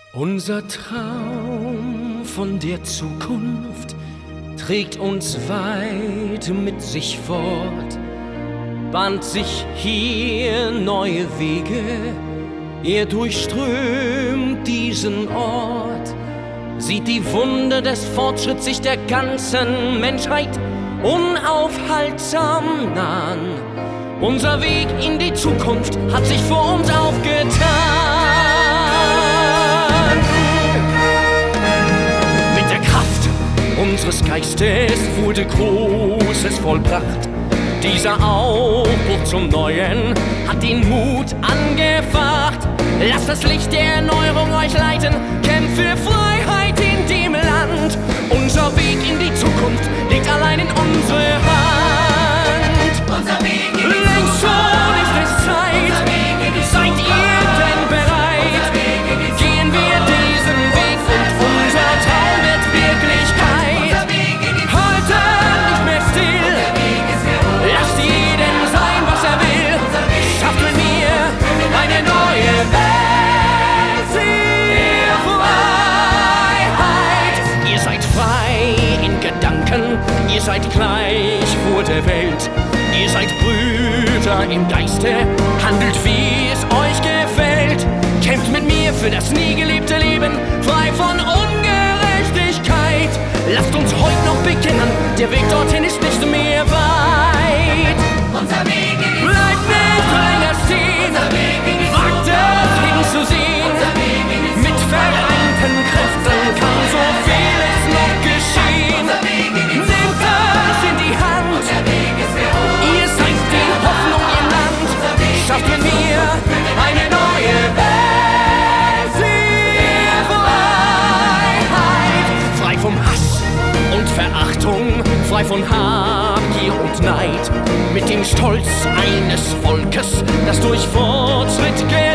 Unser Traum von der Zukunft trägt uns weit mit sich fort, bahnt sich hier neue Wege, er durchströmt diesen Ort, sieht die Wunder des Fortschritts sich der ganzen Menschheit unaufhaltsam nahen. Unser Weg in die Zukunft hat sich vor uns aufgetan. Mit der Kraft unseres Geistes wurde Großes vollbracht. Dieser Aufbruch zum Neuen hat den Mut angefacht. Lasst das Licht der Erneuerung euch leiten, kämpft für Freiheit in dem Land. Unser Weg in die Zukunft liegt allein in unsere Hand. Unser Weg in die Längst schon ist es Zeit, seid ihr denn bereit? Gehen wir diesen Weg und unser Traum wird Wirklichkeit. Haltet nicht mehr still, lasst jeden sein, was er will. Schafft mit mir eine neue Welt der Freiheit. Ihr seid frei in Gedanken, ihr seid gleich vor der Welt. Ihr seid Brüder im Geiste, handelt wie es euch gefällt. Kämpft mit mir für das nie gelebte Leben, frei von Ungerechtigkeit. Lasst uns heute noch beginnen, der Weg dorthin ist nicht mehr weit. Unser Weg in die Bleibt nicht länger stehen, wagt es hinzusehen. Mit vereinten Kräften kann so vieles noch geschehen. Nehmt das in die Hand, ihr seid die Hoffnung im Land. Schafft mit mir eine neue Welt der Freiheit. Frei vom Hass und Verachtung, frei von Habgier und Neid. Mit dem Stolz eines Volkes, das durch Fortschritt